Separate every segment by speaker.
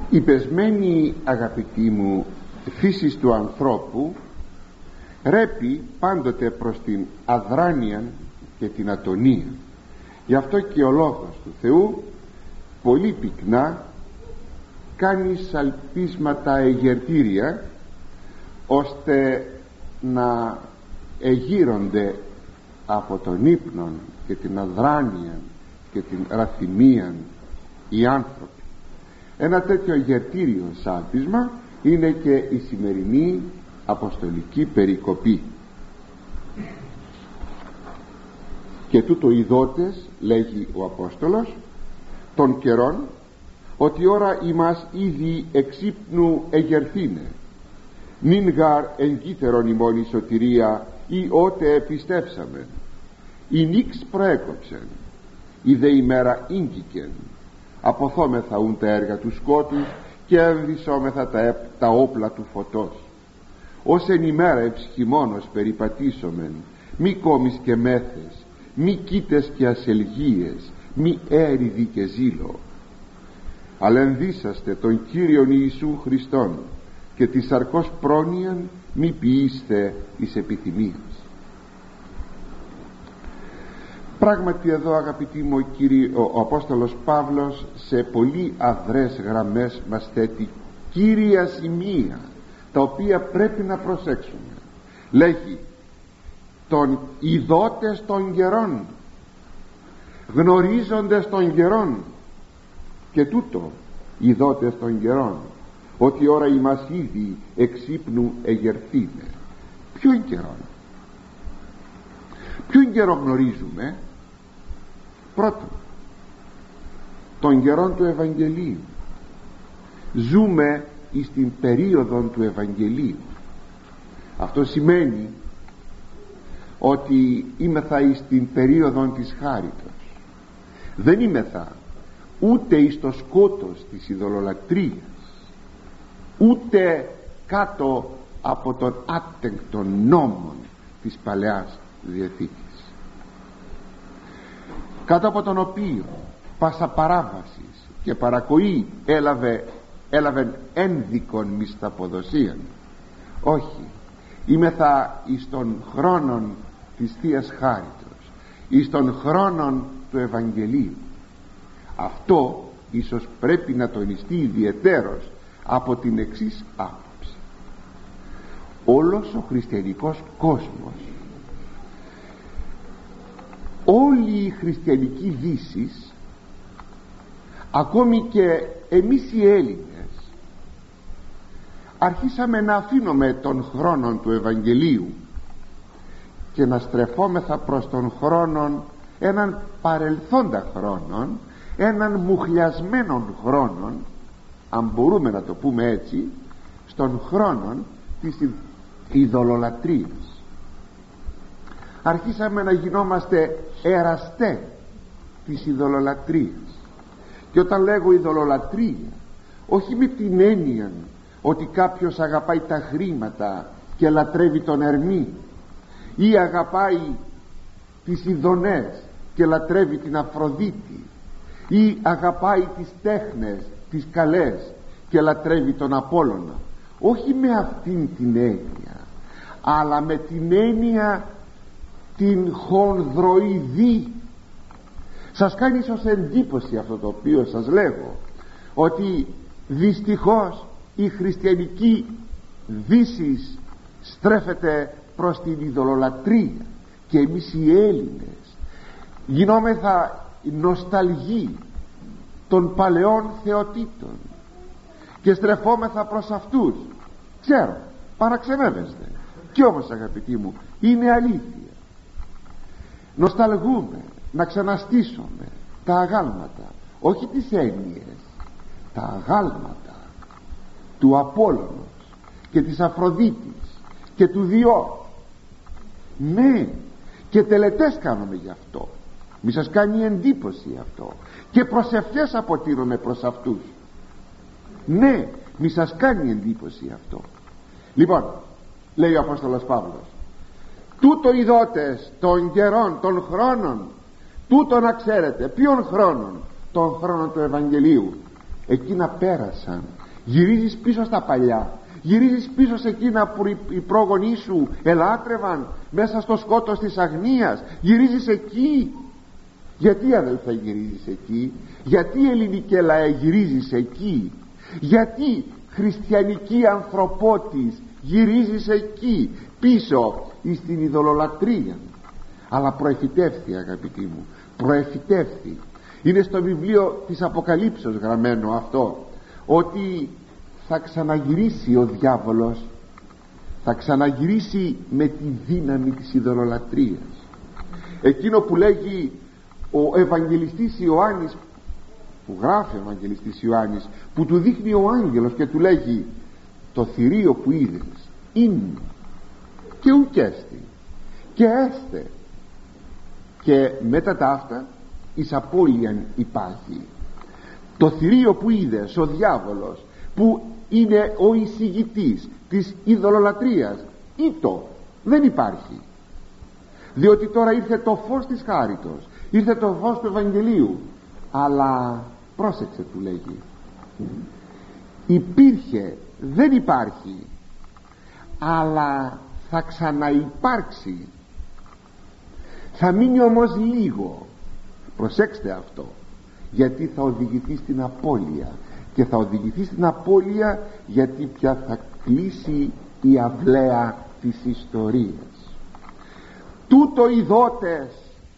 Speaker 1: Η πεσμένη, αγαπητοί μου, φύσης του ανθρώπου ρέπει πάντοτε προς την αδράνεια και την ατονία. Γι' αυτό και ο λόγος του Θεού πολύ πυκνά κάνει σαλπίσματα εγερτήρια, ώστε να εγείρονται από τον ύπνο και την αδράνεια και την ραθυμία οι άνθρωποι. Ένα τέτοιο εγερτήριο σάλπισμα είναι και η σημερινή αποστολική περικοπή. Και τούτο ειδότες, λέγει ο Απόστολος, των καιρών, ότι ώρα ημάς ήδη εξύπνου εγερθήνε, νυν γαρ εγκύτερον ημών η σωτηρία, ή ότε επιστέψαμεν, η νύξ προέκοψεν, η δε ημέρα ίγκηκεν, αποθόμεθα ούν τα έργα του σκότους και ενδυσόμεθα τα όπλα του φωτός. Ως εν ημέρα εψυχημόνος περιπατήσομεν, μη κόμις και μέθες, μη κοίτες και ασελγίες, μη έρηδη και ζήλο, αλλά ενδύσαστε τον Κύριον Ιησού Χριστόν και τη σαρκός πρόνοιαν μη ποιήστε εις επιθυμίας. Πράγματι εδώ, αγαπητοί μου, ο Απόστολος Παύλος σε πολύ αδρές γραμμές μας θέτει κύρια σημεία, τα οποία πρέπει να προσέξουμε. Λέγει των ειδότες των καιρών, γνωρίζοντες των καιρών, και τούτο ειδότες των καιρών, ότι η ώρα ημάς ήδη εξύπνου εγερθήνε. Ποιον καιρό? Ποιον καιρό γνωρίζουμε? Πρώτον, τον καιρό του Ευαγγελίου. Ζούμε εις την περίοδο του Ευαγγελίου. Αυτό σημαίνει ότι είμεθα εις την περίοδο της χάριτος. Δεν είμεθα ούτε εις το σκότος της ειδωλολατρίας, ούτε κάτω από τον άτεγκτον νόμων της Παλαιάς Διαθήκης, κάτω από τον οποίο πάσα παράβασης και παρακοή έλαβεν ένδικον μισθαποδοσίαν. Όχι, είμεθα εις των χρόνων της Θείας Χάριτος, εις των χρόνων του Ευαγγελίου. Αυτό ίσως πρέπει να τονιστεί ιδιαιτέρως από την εξής άποψη. Όλος ο χριστιανικός κόσμος, όλη η χριστιανική δύση, ακόμη και εμείς οι Έλληνες, αρχίσαμε να αφήνουμε τον χρόνο του Ευαγγελίου και να στρεφόμεθα προς τον χρόνο, έναν παρελθόντα χρόνο, έναν μουχλιασμένον χρόνο, αν μπορούμε να το πούμε έτσι, στον χρόνο της ειδωλολατρίας. Αρχίσαμε να γινόμαστε εραστές της ειδωλολατρίας. Και όταν λέγω ειδωλολατρία, όχι με την έννοια ότι κάποιος αγαπάει τα χρήματα και λατρεύει τον Ερμή, ή αγαπάει τις ειδονές και λατρεύει την Αφροδίτη, ή αγαπάει τις τέχνες τις καλές και λατρεύει τον Απόλλωνα. Όχι με αυτήν την έννοια, αλλά με την έννοια την χονδροειδή. Σας κάνει ίσως εντύπωση αυτό το οποίο σας λέγω, ότι δυστυχώς η χριστιανική δύση στρέφεται προς την ειδωλολατρία, και εμείς οι Έλληνες γινόμεθα νοσταλγοί των παλαιών θεοτήτων και στρεφόμεθα προς αυτούς. Ξέρω, παραξενεύεστε, κι όμως, αγαπητοί μου, είναι αλήθεια. Νοσταλγούμε να ξαναστήσουμε τα αγάλματα, όχι τις έννοιες, τα αγάλματα του Απόλλωνος και της Αφροδίτης και του Διό. Ναι, και τελετές κάνουμε γι' αυτό. Μη σας κάνει εντύπωση αυτό, και προσευχές αποτείνουμε προς αυτούς. Ναι, μη σας κάνει εντύπωση αυτό. Λοιπόν, λέει ο Απόστολος Παύλος, τούτο ειδότες των καιρών, των χρόνων, τούτο να ξέρετε. Ποιον χρόνων? Των χρόνων του Ευαγγελίου. εκείνα πέρασαν. Γυρίζεις πίσω στα παλιά, γυρίζεις πίσω σε εκείνα που οι πρόγονοί σου ελάτρευαν μέσα στο σκότος της αγνίας. Γυρίζεις εκεί. Γιατί, αδελφέ, γυρίζεις εκεί? Γιατί, ελληνικέ λαέ, γυρίζεις εκεί? Γιατί, χριστιανική ανθρωπότης, γυρίζεις εκεί πίσω εις την ειδωλολατρία? Αλλά προεφητεύθη, αγαπητοί μου, προεφητεύθη. Είναι στο βιβλίο της Αποκαλύψεως γραμμένο αυτό, ότι θα ξαναγυρίσει ο διάβολος, θα ξαναγυρίσει με τη δύναμη της ειδωλολατρίας. Εκείνο που λέγει ο Ευαγγελιστής Ιωάννης, που γράφει ο Ευαγγελιστής Ιωάννης, που του δείχνει ο άγγελος και του λέγει: το θηρίο που είδες είναι και ουκέστη και έστε, και μετά τα αυτά εις απώλειαν υπάρχει. Το θηρίο που είδες, ο διάβολος, που είναι ο εισηγητής της ειδωλολατρίας, ήτο, δεν υπάρχει. Διότι τώρα ήρθε το φως της χάριτος, ήρθε το φως του Ευαγγελίου. Αλλά πρόσεξε, του λέγει, υπήρχε, δεν υπάρχει, αλλά θα ξαναυπάρξει. Θα μείνει όμως λίγο. Προσέξτε αυτό, γιατί θα οδηγηθεί στην απώλεια. Και θα οδηγηθεί στην απώλεια γιατί πια θα κλείσει η αυλαία της ιστορίας. Τούτο ειδότες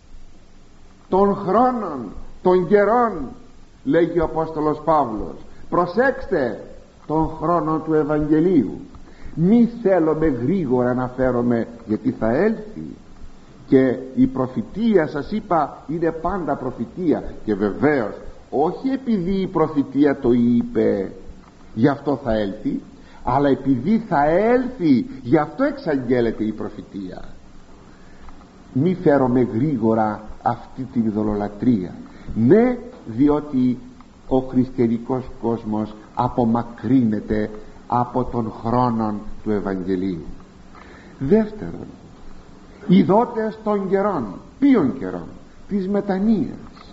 Speaker 1: των χρόνων, των καιρών, λέγει ο Απόστολος Παύλος, προσέξτε τον χρόνο του Ευαγγελίου. Μη θέλουμε γρήγορα να φέρουμε, γιατί θα έλθει. Και η προφητεία, σας είπα, είναι πάντα προφητεία. Και βεβαίως όχι επειδή η προφητεία το είπε γι' αυτό θα έλθει, αλλά επειδή θα έλθει γι' αυτό εξαγγέλλεται η προφητεία. Μη φέρουμε γρήγορα αυτή την ειδωλολατρία. Ναι, διότι ο χριστιανικός κόσμος απομακρύνεται από τον χρόνο του Ευαγγελίου. Δεύτερον, ειδότες των καιρών. Ποιων καιρών? Της μετανοίας.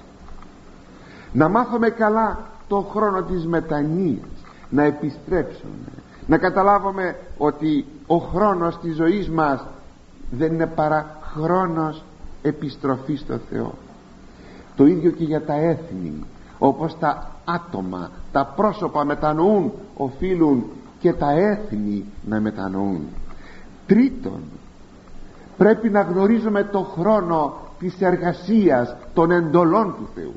Speaker 1: Να μάθουμε καλά το χρόνο της μετανοίας, να επιστρέψουμε, να καταλάβουμε ότι ο χρόνος της ζωής μας δεν είναι παρά χρόνος επιστροφής στο Θεό. Το ίδιο και για τα έθνη. Όπως τα άτομα, τα πρόσωπα μετανοούν, οφείλουν και τα έθνη να μετανοούν. Τρίτον, πρέπει να γνωρίζουμε το χρόνο της εργασίας των εντολών του Θεού.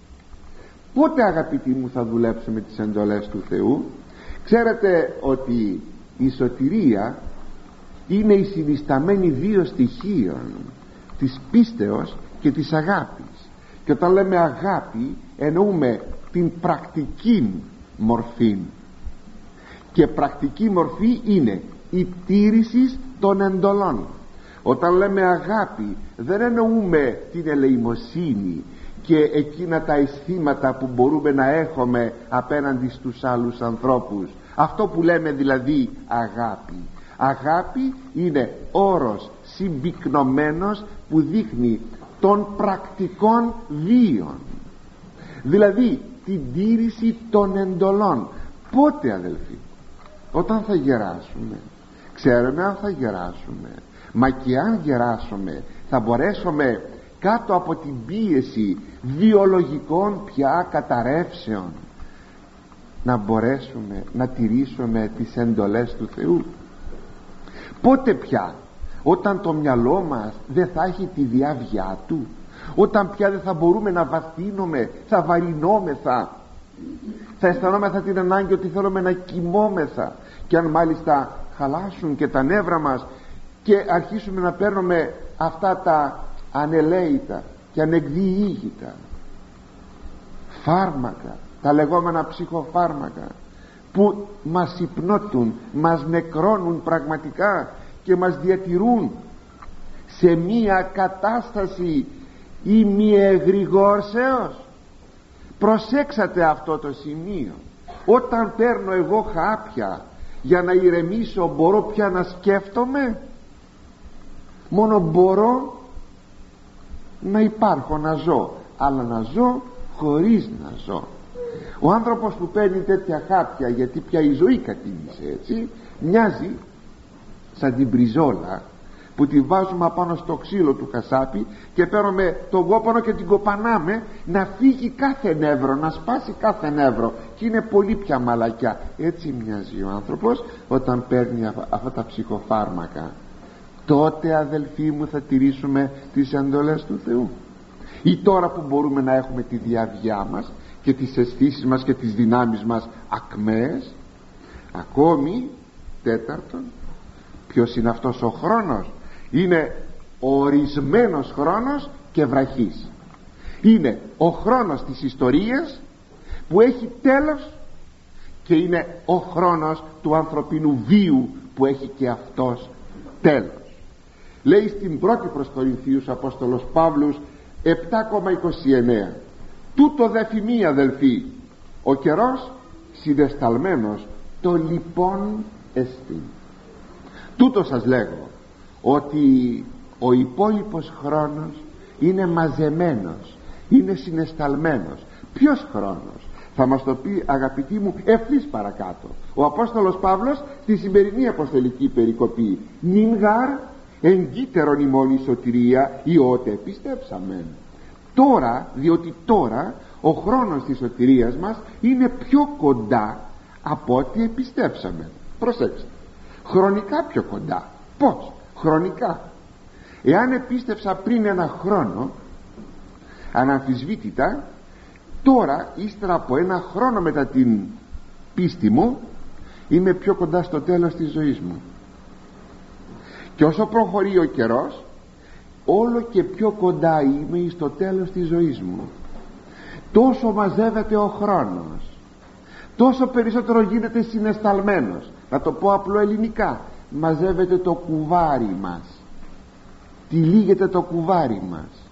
Speaker 1: Πότε, αγαπητοί μου, θα δουλέψουμε τις εντολές του Θεού? Ξέρετε ότι η σωτηρία είναι η συνισταμένη δύο στοιχείων, της πίστεως και της αγάπης. Και όταν λέμε αγάπη εννοούμε την πρακτική μορφή, και πρακτική μορφή είναι η τήρηση των εντολών. Όταν λέμε αγάπη δεν εννοούμε την ελεημοσύνη και εκείνα τα αισθήματα που μπορούμε να έχουμε απέναντι στους άλλους ανθρώπους. Αυτό που λέμε δηλαδή αγάπη. Αγάπη είναι όρος συμπυκνωμένος που δείχνει των πρακτικών βίων, δηλαδή την τήρηση των εντολών. Πότε, αδελφοί? Όταν θα γεράσουμε. Ξέρουμε αν θα γεράσουμε, μα και αν γεράσουμε θα μπορέσουμε κάτω από την πίεση βιολογικών πια καταρρεύσεων να μπορέσουμε να τηρήσουμε τις εντολές του Θεού? Πότε πια? Όταν το μυαλό μας δεν θα έχει τη διάβγειά του, όταν πια δεν θα μπορούμε να βαθύνουμε, θα βαρινόμεθα, θα αισθανόμεθα την ανάγκη ότι θέλουμε να κοιμόμεθα, και αν μάλιστα χαλάσουν και τα νεύρα μας και αρχίσουμε να παίρνουμε αυτά τα ανελαίητα και ανεκδιήγητα φάρμακα, τα λεγόμενα ψυχοφάρμακα, που μας υπνώτουν, μας νεκρώνουν πραγματικά και μας διατηρούν σε μία κατάσταση ημιεγρηγόρσεως. Προσέξατε αυτό το σημείο. Όταν παίρνω εγώ χάπια για να ηρεμήσω, μπορώ πια να σκέφτομαι? Μόνο μπορώ να υπάρχω, να ζω, αλλά να ζω χωρίς να ζω. Ο άνθρωπος που παίρνει τέτοια χάπια, γιατί πια η ζωή κατήμισε, έτσι, μοιάζει σαν την μπριζόλα που τη βάζουμε απάνω στο ξύλο του κασάπι και παίρνουμε τον κόπανο και την κοπανάμε να φύγει κάθε νεύρο, να σπάσει κάθε νεύρο, και είναι πολύ πια μαλακιά. Έτσι μοιάζει ο άνθρωπος όταν παίρνει αυτά τα ψυχοφάρμακα. Τότε, αδελφοί μου, θα τηρήσουμε τις εντολές του Θεού? Ή τώρα που μπορούμε να έχουμε τη διαβιά μας και τις αισθήσεις μας και τις δυνάμεις μας ακμαίες? Ακόμη, τέταρτον, ποιος είναι αυτός ο χρόνος? Είναι ο ορισμένος χρόνος και βραχής. Είναι ο χρόνος της ιστορίας που έχει τέλος, και είναι ο χρόνος του ανθρωπίνου βίου που έχει και αυτός τέλος. Λέει στην πρώτη προς Κορινθίους Απόστολος Παύλος 7,29: τούτο δε φημεί, αδελφοί, ο καιρός συνεσταλμένος το λοιπόν εστί. Τούτο σας λέγω, ότι ο υπόλοιπος χρόνος είναι μαζεμένος, είναι συνεσταλμένος. Ποιος χρόνος? Θα μας το πει, αγαπητοί μου, ευθύς παρακάτω ο Απόστολος Παύλος στη σημερινή αποστολική περικοπή: νυν γάρ εγκύτερον ημών η σωτηρία ή ότε πιστέψαμεν. Τώρα, διότι τώρα ο χρόνος της σωτηρίας μας είναι πιο κοντά από ό,τι επιστέψαμε. Προσέξτε, χρονικά πιο κοντά. Πώς? Χρονικά, εάν επίστεψα πριν ένα χρόνο, αναμφισβήτητα τώρα, ύστερα από ένα χρόνο μετά την πίστη μου, είμαι πιο κοντά στο τέλος της ζωής μου. Και όσο προχωρεί ο καιρός, όλο και πιο κοντά είμαι στο τέλος της ζωής μου. Τόσο μαζεύεται ο χρόνος, τόσο περισσότερο γίνεται συναισθαλμένος. Να το πω απλοελληνικά, μαζεύεται το κουβάρι μας, τυλίγεται το κουβάρι μας.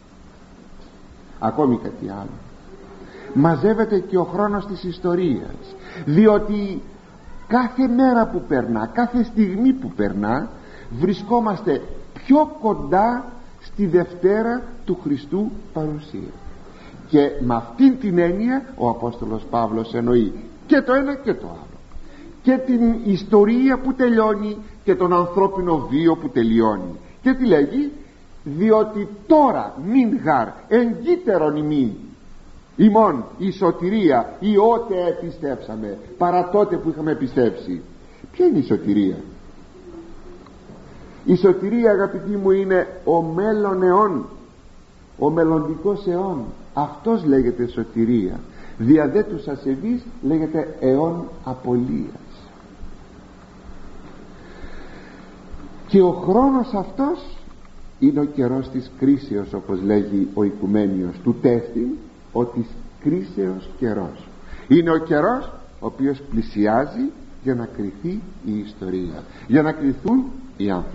Speaker 1: Ακόμη κάτι άλλο, μαζεύεται και ο χρόνος της ιστορίας, διότι κάθε μέρα που περνά, κάθε στιγμή που περνά, βρισκόμαστε πιο κοντά στη Δευτέρα του Χριστού παρουσία. Και με αυτήν την έννοια ο Απόστολος Παύλος εννοεί και το ένα και το άλλο, και την ιστορία που τελειώνει και τον ανθρώπινο βίο που τελειώνει. Και τι λέγει? Διότι τώρα μην γαρ εγκύτερον ημών η σωτηρία ή ότε επιστέψαμε, παρά τότε που είχαμε πιστέψει. Ποια είναι η σωτηρία? Η σωτηρία, αγαπητοί μου, είναι ο μέλλον αιών, ο μελλοντικός αιών. Αυτός λέγεται σωτηρία. Δια δε τους ασεβείς λέγεται αιών απολίας. Και ο χρόνος αυτός είναι ο καιρός της κρίσεως, όπως λέγει ο Οικουμένιος του Τεύτη, ο της κρίσεως καιρός. Είναι ο καιρός ο οποίος πλησιάζει για να κριθεί η ιστορία, για να κριθούν οι άνθρωποι.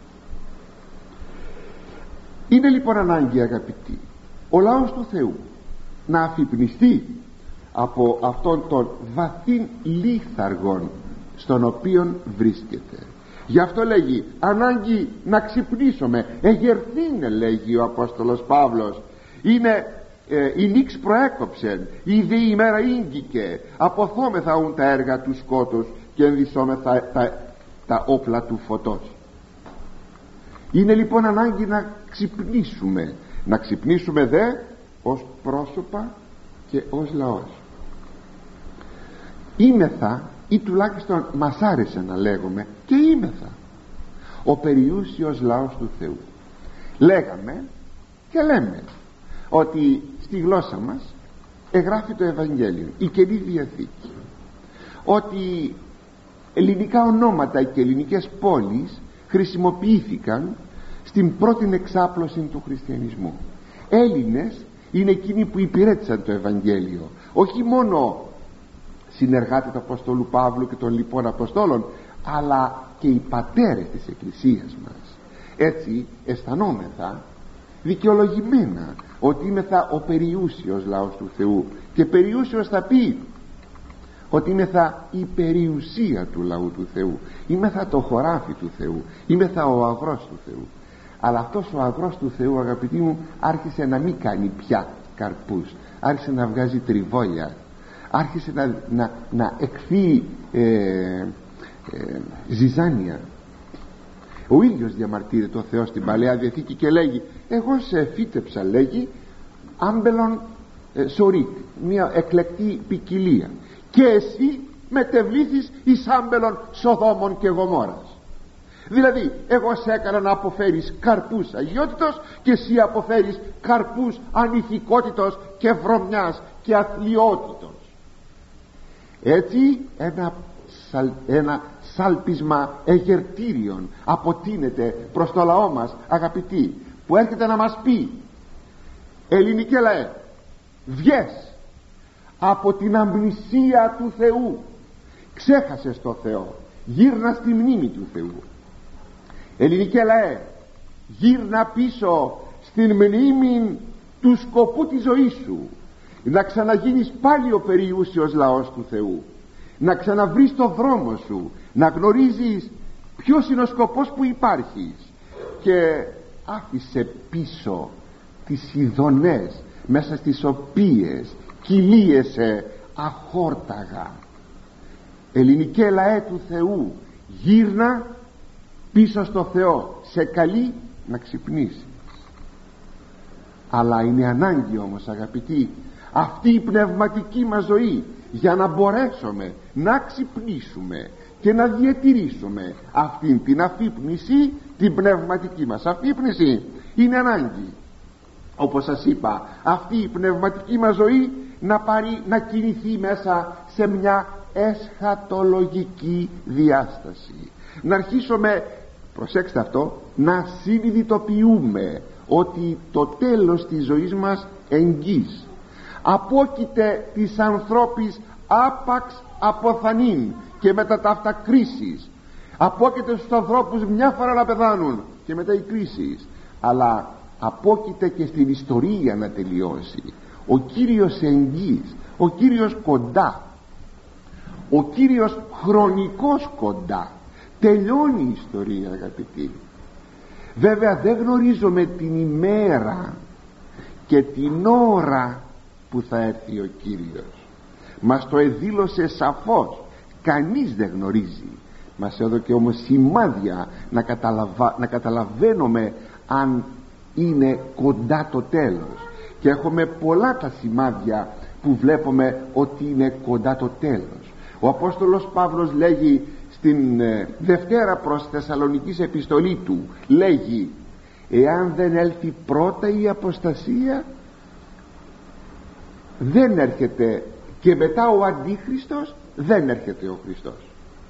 Speaker 1: Είναι λοιπόν ανάγκη, αγαπητοί, ο λαός του Θεού να αφυπνιστεί από αυτόν τον βαθύν λίθαργον στον οποίον βρίσκεται. Γι' αυτό λέγει ανάγκη να ξυπνήσουμε. Εγερθήνε, λέγει ο Απόστολος Παύλος, είναι η νύξ προέκοψεν, ήδη η ημέρα ήγγικε, αποθόμεθα ούν τα έργα του σκότους και ενδυσόμεθα τα όπλα του φωτός. Είναι λοιπόν ανάγκη να ξυπνήσουμε, να ξυπνήσουμε δε ως πρόσωπα και ως λαός. Είμεθα, ή τουλάχιστον μας άρεσε να λέγουμε, και είμεθα ο περιούσιος λαός του Θεού. Λέγαμε και λέμε ότι στη γλώσσα μας εγγράφει το Ευαγγέλιο, η Καινή Διαθήκη, ότι ελληνικά ονόματα και ελληνικές πόλεις χρησιμοποιήθηκαν στην πρώτη εξάπλωση του χριστιανισμού. Έλληνες είναι εκείνοι που υπηρέτησαν το Ευαγγέλιο, όχι μόνο συνεργάτες του Αποστόλου Παύλου και των λοιπών Αποστόλων, αλλά και οι πατέρες της Εκκλησίας μας. Έτσι αισθανόμεθα δικαιολογημένα ότι είμεθα ο περιούσιος λαός του Θεού, και περιούσιος θα πει ότι είμεθα η περιουσία του λαού του Θεού, είμεθα το χωράφι του Θεού, είμεθα ο αγρός του Θεού. Αλλά αυτός ο αγρός του Θεού, αγαπητοί μου, άρχισε να μην κάνει πια καρπούς, άρχισε να βγάζει τριβόλια, άρχισε να εκθεί ζυζάνια. Ο ίδιος διαμαρτύρεται ο Θεός στην Παλαιά Διαθήκη και λέγει: εγώ σε φύτεψα, λέγει, άμπελον σωρίκ, μια εκλεκτή ποικιλία, και εσύ μετεβλήθης εις άμπελον Σοδόμων και Γομόρας. Δηλαδή εγώ σε έκανα να αποφέρεις καρπούς αγιότητος και εσύ αποφέρεις καρπούς ανηθικότητος και βρωμιάς και αθλιότητος. Έτσι ένα σάλπισμα εγερτήριων αποτείνεται προς το λαό μας, αγαπητοί, που έρχεται να μας πει: ελληνικέ λαέ, βγες από την αμνησία του Θεού, ξέχασες το Θεό, γύρνα στη μνήμη του Θεού. Ελληνικέ λαέ, γύρνα πίσω στην μνήμη του σκοπού της ζωής σου, να ξαναγίνεις πάλι ο περιούσιος λαός του Θεού, να ξαναβρεις το δρόμο σου, να γνωρίζεις ποιος είναι ο σκοπός που υπάρχεις, και άφησε πίσω τις ειδονές μέσα στις οποίες κυλίεσαι αχόρταγα. Ελληνικέ λαέ του Θεού, γύρνα πίσω στο Θεό, σε καλεί να ξυπνήσεις. Αλλά είναι ανάγκη όμως, αγαπητοί, αυτή η πνευματική μας ζωή, για να μπορέσουμε να ξυπνήσουμε και να διατηρήσουμε αυτήν την αφύπνιση, την πνευματική μας αφύπνιση, είναι ανάγκη, όπως σας είπα, αυτή η πνευματική μας ζωή να κινηθεί μέσα σε μια εσχατολογική διάσταση. Να αρχίσουμε, προσέξτε αυτό, να συνειδητοποιούμε ότι το τέλος της ζωής μας εγγύς. Απόκειται της ανθρώπης άπαξ αποθανήν και μετά ταύτα κρίσεις. Απόκειται στους ανθρώπους μια φορά να πεθάνουν και μετά οι κρίσεις, αλλά απόκειται και στην ιστορία να τελειώσει. Ο Κύριος εγγύς, ο Κύριος κοντά, ο Κύριος χρονικός κοντά. Τελειώνει η ιστορία, αγαπητοί. Βέβαια δεν γνωρίζουμε την ημέρα και την ώρα που θα έρθει ο Κύριος. Μας το εδήλωσε σαφώς, κανείς δεν γνωρίζει. Μας έδωκε όμως σημάδια να καταλαβαίνουμε αν είναι κοντά το τέλος, και έχουμε πολλά τα σημάδια που βλέπουμε ότι είναι κοντά το τέλος. Ο Απόστολος Παύλος λέγει στην Δευτέρα προς Θεσσαλονικής επιστολή του, λέγει: εάν δεν έλθει πρώτα η αποστασία, δεν έρχεται, και μετά ο Αντίχριστος, δεν έρχεται ο Χριστός.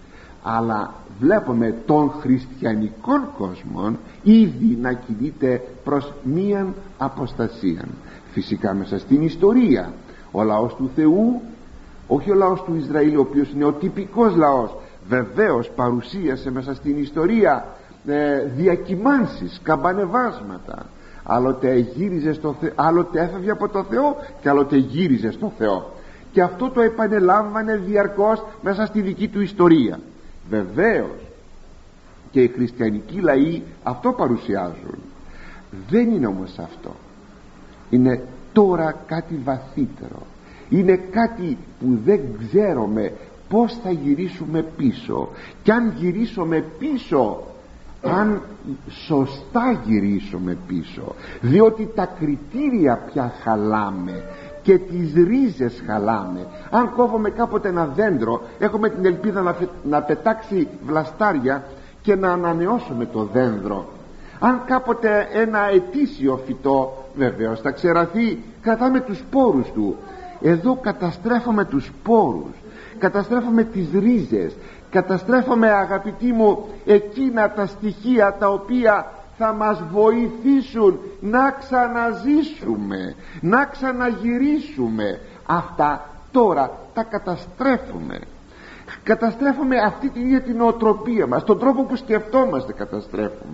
Speaker 1: Αλλά βλέπουμε τον χριστιανικών κόσμων ήδη να κινείται προς μίαν αποστασία. Φυσικά μέσα στην ιστορία ο λαός του Θεού, όχι ο λαός του Ισραήλ, ο οποίος είναι ο τυπικός λαός, βεβαίως παρουσίασε μέσα στην ιστορία διακυμάνσεις, καμπανεβάσματα. Άλλοτε γύριζε στο Θεό, άλλοτε έφευγε από το Θεό και άλλοτε γύριζε στο Θεό, και αυτό το επανελάμβανε διαρκώς μέσα στη δική του ιστορία. Βεβαίως και οι χριστιανικοί λαοί αυτό παρουσιάζουν. Δεν είναι όμως αυτό. Είναι τώρα κάτι βαθύτερο. Είναι κάτι που δεν ξέρουμε πώς θα γυρίσουμε πίσω, και αν γυρίσουμε πίσω, αν σωστά γυρίσουμε πίσω, διότι τα κριτήρια πια χαλάμε και τις ρίζες χαλάμε. Αν κόβουμε κάποτε ένα δέντρο, έχουμε την ελπίδα να πετάξει βλαστάρια και να ανανεώσουμε το δέντρο. Αν κάποτε ένα ετήσιο φυτό, βεβαίως θα ξεραθεί, κρατάμε τους σπόρους του. Εδώ καταστρέφουμε τους σπόρους, καταστρέφουμε τις ρίζες, καταστρέφουμε, αγαπητοί μου, εκείνα τα στοιχεία τα οποία θα μας βοηθήσουν να ξαναζήσουμε, να ξαναγυρίσουμε. Αυτά τώρα τα καταστρέφουμε. Καταστρέφουμε αυτή την ίδια την νοοτροπία μας, τον τρόπο που σκεφτόμαστε καταστρέφουμε.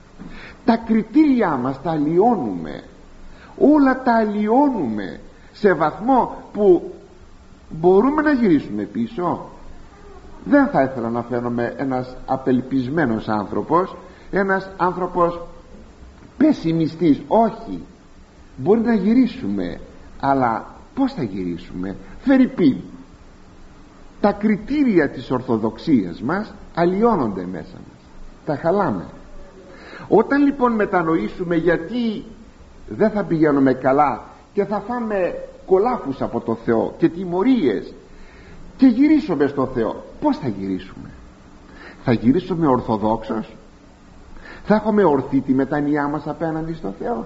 Speaker 1: Τα κριτήριά μας τα αλλοιώνουμε, όλα τα αλλοιώνουμε σε βαθμό που μπορούμε να γυρίσουμε πίσω. Δεν θα ήθελα να φαίνομαι ένας απελπισμένος άνθρωπος, ένας άνθρωπος πεσημιστής. Όχι, μπορεί να γυρίσουμε, αλλά πώς θα γυρίσουμε? Φερειπίν, τα κριτήρια της Ορθοδοξίας μας αλλοιώνονται μέσα μας, τα χαλάμε. Όταν λοιπόν μετανοήσουμε γιατί δεν θα πηγαίνουμε καλά και θα φάμε κολάφους από το Θεό και τιμωρίες και γυρίσουμε στο Θεό, πώς θα γυρίσουμε? Θα γυρίσουμε ορθοδόξος? Θα έχουμε ορθή τη μετανοιά μας απέναντι στο Θεό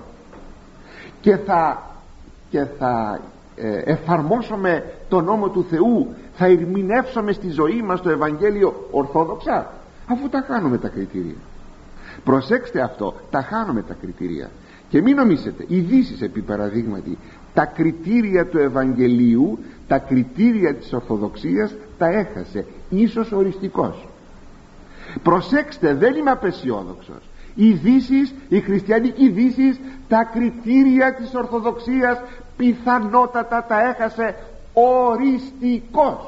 Speaker 1: και θα εφαρμόσουμε τον νόμο του Θεού, θα ερμηνεύσουμε στη ζωή μας το Ευαγγέλιο ορθόδοξα, αφού τα χάνουμε τα κριτήρια? Προσέξτε αυτό, τα χάνουμε τα κριτήρια. Και μην νομίζετε, ειδήσεις επί παραδείγματι, τα κριτήρια του Ευαγγελίου, τα κριτήρια της Ορθοδοξίας τα έχασε, ίσως οριστικός. Προσέξτε, δεν είμαι απεσιόδοξος. Οι ειδήσεις, οι χριστιανικοί ειδήσεις, τα κριτήρια της Ορθοδοξίας πιθανότατα τα έχασε οριστικός.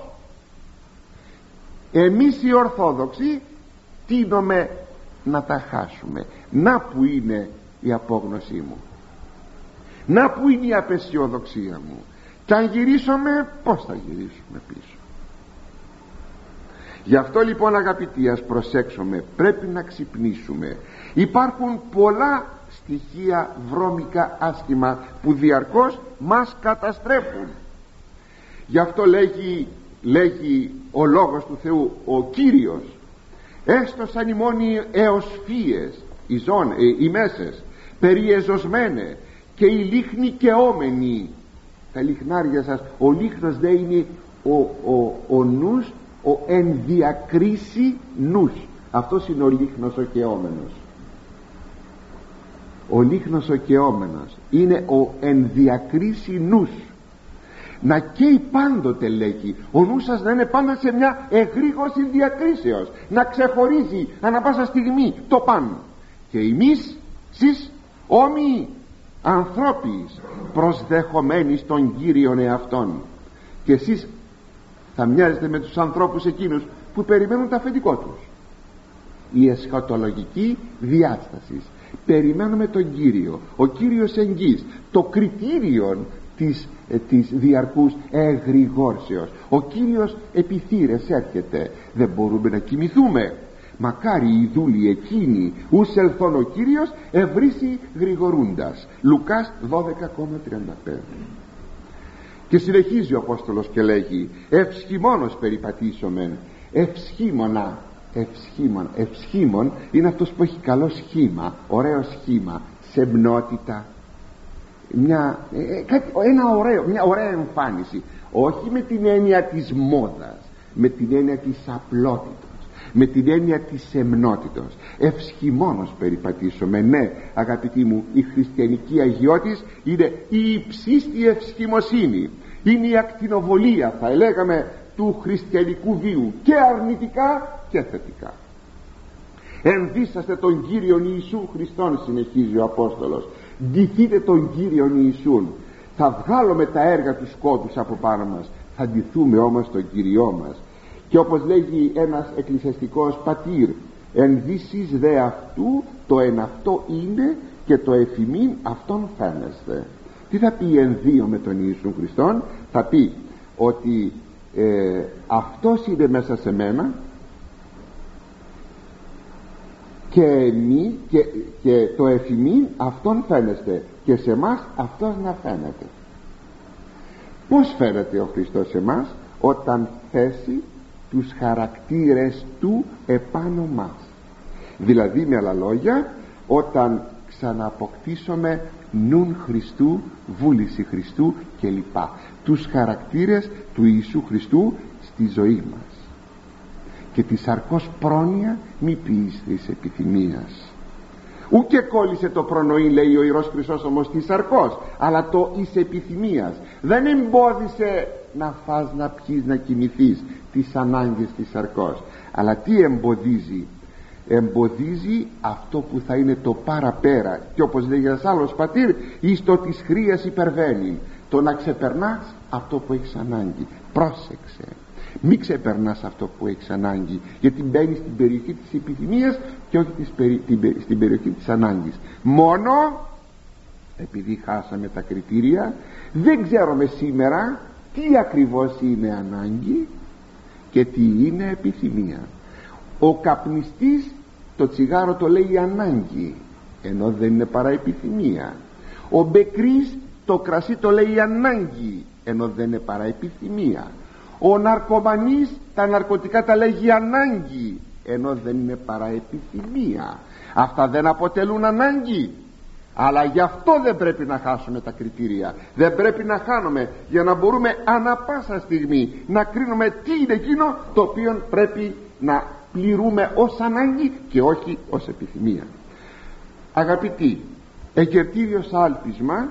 Speaker 1: Εμείς οι Ορθόδοξοι τείνουμε να τα χάσουμε. Να που είναι η απόγνωσή μου, να που είναι η απεσιοδοξία μου. Και αν γυρίσουμε, πώς θα γυρίσουμε πίσω? Γι' αυτό λοιπόν αγαπητοί, ας προσέξουμε, πρέπει να ξυπνήσουμε. Υπάρχουν πολλά στοιχεία βρώμικα άσχημα που διαρκώς μας καταστρέφουν. Γι' αυτό λέγει ο Λόγος του Θεού, ο Κύριος, έστωσαν ημώνοι έως φύες οι μέσες περιεζωσμένε και οι λίχνοι καιόμενοι. Τα λιχνάρια σας, ο λίχνος δεν είναι ο νους, ο ενδιακρίση νους. Αυτός είναι ο λίχνος ο καιόμενος. Ο λίχνος ο καιόμενος είναι ο ενδιακρίση νους. Να καίει πάντοτε, λέγει, ο νους σας να είναι πάντα σε μια εγρήγορση διακρίσεως, να ξεχωρίζει ανά πάσα στιγμή το παν. Και εμείς σεις όμοιοι ανθρώποι προσδεχομένοι στον Κύριον εαυτόν. Και εσείς θα μοιάζετε με τους ανθρώπους εκείνους που περιμένουν το αφεντικό τους. Η εσχατολογική διάσταση. Περιμένουμε τον Κύριο, ο Κύριος εγγύς, το κριτήριο της διαρκούς εγρηγόρσεως. Ο Κύριος επιθύρες έρχεται, δεν μπορούμε να κοιμηθούμε. Μακάρι οι δούλοι εκείνοι ους ελθόν ο Κύριος ευρύσει γρηγορούντας. Λουκάς 12,35. Και συνεχίζει ο Απόστολος και λέγει, ευσχημόνος περιπατήσομεν. Ευσχήμων είναι αυτός που έχει καλό σχήμα, ωραίο σχήμα, σεμνότητα, μια ωραία εμφάνιση, όχι με την έννοια της μόδας, με την έννοια της απλότητας, με την έννοια της σεμνότητος. Ευσχημόνος περιπατήσομαι. Ναι, αγαπητοί μου, η χριστιανική αγιώτης είναι η υψίστη ευσχημοσύνη, είναι η ακτινοβολία, θα λέγαμε, του χριστιανικού βίου, και αρνητικά και θετικά. Ενδύσαστε τον Κύριον Ιησού Χριστόν, συνεχίζει ο Απόστολος, ντυθείτε τον Κύριον Ιησούν. Θα βγάλουμε τα έργα του σκότους από πάνω μας, θα ντυθούμε όμως τον Κυριό μας. Και όπως λέγει ένας εκκλησιαστικός πατήρ, ενδύσεις δε αυτού το εν αυτό είναι και το εφημίν αυτόν φαίνεστε. Τι θα πει ενδύο με τον Ιησού Χριστόν? Θα πει ότι αυτός είναι μέσα σε μένα και το εφημίν αυτόν φαίνεστε, και σε εμάς αυτός να φαίνεται. Πώς φαίνεται ο Χριστός σε εμάς? Όταν θέσει τους χαρακτήρες του επάνω μας. Δηλαδή, με άλλα λόγια, όταν ξανααποκτήσουμε νουν Χριστού, βούληση Χριστού κλπ. Τους χαρακτήρες του Ιησού Χριστού στη ζωή μας. Και τη σαρκός πρόνοια μη ποιήστης επιθυμίας. Ούκε κόλλησε το προνοεί, λέει ο Ιερός Χρυσόστομος, της σαρκός, αλλά το εις επιθυμίας. Δεν εμπόδισε να φας, να πιείς, να κοιμηθείς, τις ανάγκες της σαρκός. Αλλά τι εμποδίζει? Εμποδίζει αυτό που θα είναι το παραπέρα. Και όπως λέγει ένας άλλος πατήρ, εις το της χρίας υπερβαίνει, το να ξεπερνάς αυτό που έχεις ανάγκη. Πρόσεξε, μην ξεπερνάς αυτό που έχεις ανάγκη, γιατί μπαίνεις στην περιοχή της επιθυμίας και όχι στην περιοχή της ανάγκης. Μόνο επειδή χάσαμε τα κριτήρια, δεν ξέρουμε σήμερα τι ακριβώς είναι ανάγκη και τι είναι επιθυμία. Ο καπνιστής το τσιγάρο το λέει ανάγκη, ενώ δεν είναι παρά επιθυμία. Ο μπεκρής το κρασί το λέει ανάγκη, ενώ δεν είναι παρά επιθυμία. Ο ναρκωμανής τα ναρκωτικά τα λέγει ανάγκη, ενώ δεν είναι παρά επιθυμία. Αυτά δεν αποτελούν ανάγκη, αλλά γι' αυτό δεν πρέπει να χάσουμε τα κριτήρια. Δεν πρέπει να χάνουμε, για να μπορούμε ανα πάσα στιγμή να κρίνουμε τι είναι εκείνο το οποίο πρέπει να πληρούμε ως ανάγκη και όχι ως επιθυμία. Αγαπητοί, εκερτήριος άλπισμα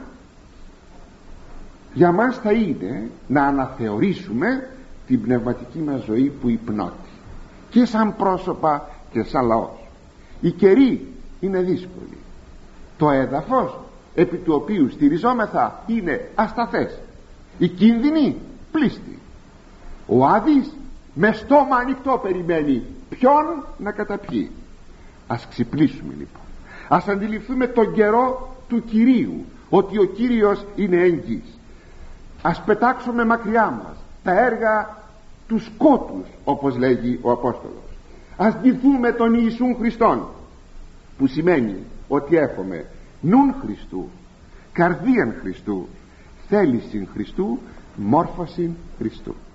Speaker 1: για μας θα είναι να αναθεωρήσουμε την πνευματική μας ζωή που υπνώτη, και σαν πρόσωπα και σαν λαός. Οι καιροί είναι δύσκολοι, το έδαφος επί του οποίου στηριζόμεθα είναι ασταθές, οι κίνδυνοι πλήστη, ο Άδης με στόμα ανοιχτό περιμένει ποιον να καταπιεί. Ας ξυπνήσουμε λοιπόν, ας αντιληφθούμε τον καιρό του Κυρίου, ότι ο Κύριος είναι έγκυς. Ας πετάξουμε μακριά μας τα έργα του σκότους, όπως λέγει ο Απόστολος. Ας ντυθούμε τον Ιησούν Χριστόν, που σημαίνει ότι έχουμε νουν Χριστού, καρδίαν Χριστού, θέλησιν Χριστού, μόρφωσιν Χριστού.